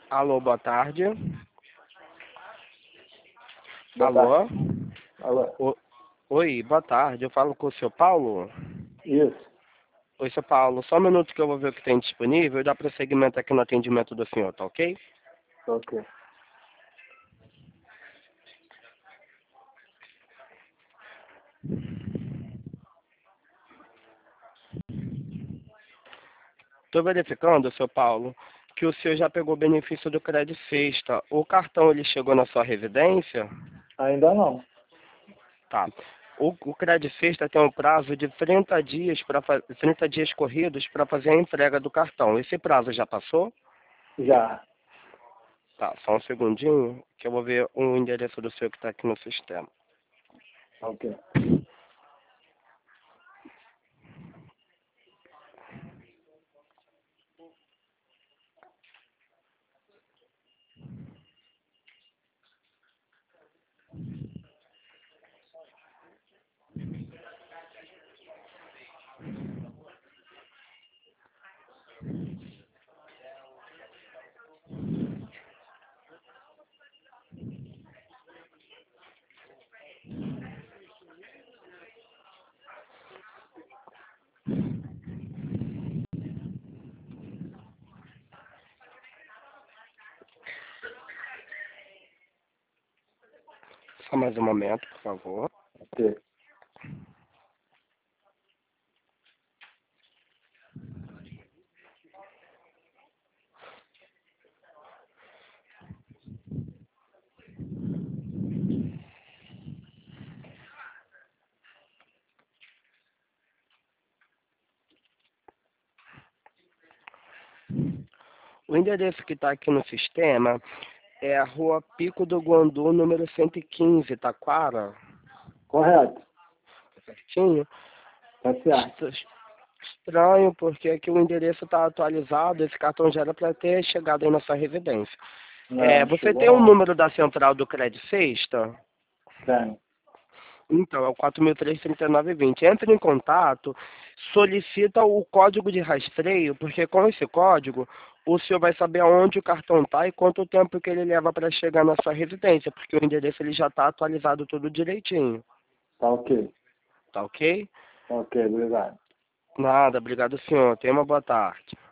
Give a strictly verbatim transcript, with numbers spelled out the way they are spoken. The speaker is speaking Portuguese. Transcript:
Alô, boa tarde. Boa Alô? tarde. Alô. O- Oi, boa tarde. Eu falo com o seu Paulo? Isso. Oi, seu Paulo. Só um minuto que eu vou ver o que tem disponível e dar prosseguimento aqui no atendimento do senhor, tá ok? Ok. Estou verificando, seu Paulo, que o senhor já pegou o benefício do Crédito Sexta. O cartão, ele chegou na sua residência? Ainda não. Tá. O, o Crédito Sexta tem um prazo de trinta dias, para trinta dias corridos para fazer a entrega do cartão. Esse prazo já passou? Já. Tá, só um segundinho, que eu vou ver o endereço do seu que está aqui no sistema. Ok. Só mais um momento, por favor. Ok. O endereço que está aqui no sistema é a Rua Pico do Guandu, número cento e quinze, Taquara. Correto. Certinho? Tá certo. Est- Estranho, porque aqui o endereço está atualizado, esse cartão já era para ter chegado aí na sua residência. É, Não, você chegou tem o não. número da central do Crédito Sexta? Tem. Então, é o quatro mil trezentos e trinta e nove vinte. Entre em contato, solicita o código de rastreio, porque com esse código, o senhor vai saber aonde o cartão está e quanto tempo que ele leva para chegar na sua residência, porque o endereço ele já está atualizado tudo direitinho. Tá ok. Tá ok? Ok, obrigado. Nada, obrigado senhor. Tenha uma boa tarde.